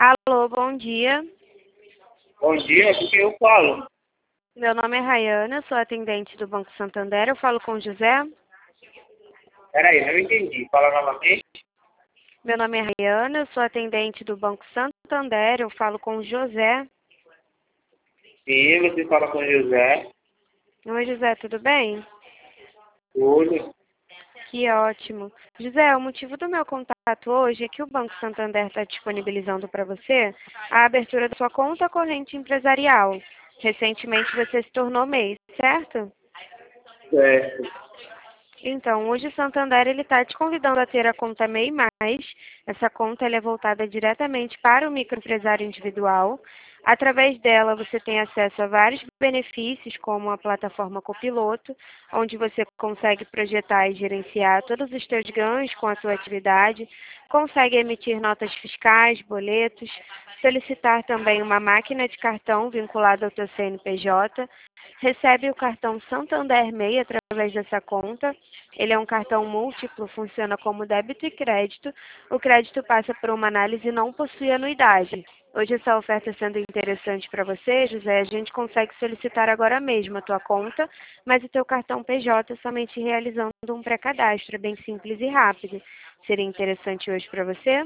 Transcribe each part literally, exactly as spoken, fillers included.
Alô, bom dia. Bom dia, do que eu falo? Meu nome é Rayana, sou atendente do Banco Santander. Eu falo com o José. Peraí, não entendi. Fala novamente. Meu nome é Rayana, eu sou atendente do Banco Santander. Eu falo com o José. Sim, você fala com o José. Oi, José, tudo bem? Tudo. Que ótimo. José, o motivo do meu contato hoje é que o Banco Santander está disponibilizando para você a abertura da sua conta corrente empresarial. Recentemente você se tornou MEI, certo? Certo. Então, hoje o Santander ele está te convidando a ter a conta MEI Mais. Essa conta ela é voltada diretamente para o microempresário individual. Através dela, você tem acesso a vários benefícios, como a plataforma Copiloto, onde você consegue projetar e gerenciar todos os seus ganhos com a sua atividade, consegue emitir notas fiscais, boletos, solicitar também uma máquina de cartão vinculada ao seu C N P J, recebe o cartão Santander MEI através dessa conta. Ele é um cartão múltiplo, funciona como débito e crédito. O crédito passa por uma análise e não possui anuidade. Hoje essa oferta sendo interessante para você, José, a gente consegue solicitar agora mesmo a tua conta, mas o teu cartão P J somente realizando um pré-cadastro, é bem simples e rápido. Seria interessante hoje para você?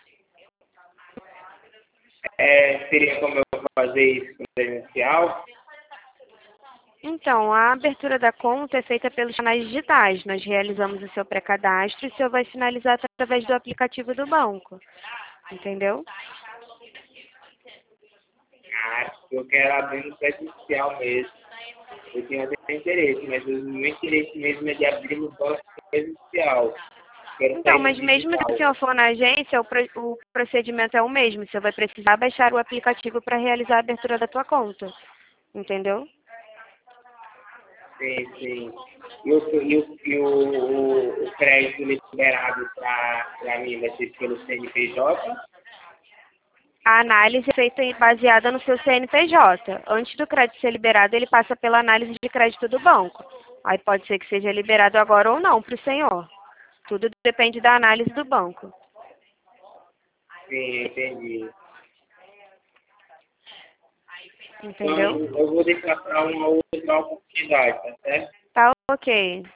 É, seria como eu fazer isso com presencial? Então, a abertura da conta é feita pelos canais digitais. Nós realizamos o seu pré-cadastro e o senhor vai finalizar através do aplicativo do banco. Entendeu? Ah, eu quero abrir no presencial mesmo. Eu tenho até interesse, mas o meu interesse mesmo é de abrir no banco presencial. Quero Então, sair mas no mesmo se o digital. senhor for na agência, o, pro- o procedimento é o mesmo. O senhor vai precisar baixar o aplicativo para realizar a abertura da tua conta. Entendeu? Sim, sim. E o, e o, e o, o, o crédito liberado para mim vai ser pelo C N P J? A análise é feita e baseada no seu C N P J. Antes do crédito ser liberado, ele passa pela análise de crédito do banco. Aí pode ser que seja liberado agora ou não para o senhor. Tudo depende da análise do banco. Sim, entendi. Então, Entendeu? eu vou deixar para uma outra oportunidade, tá certo? Tá ok.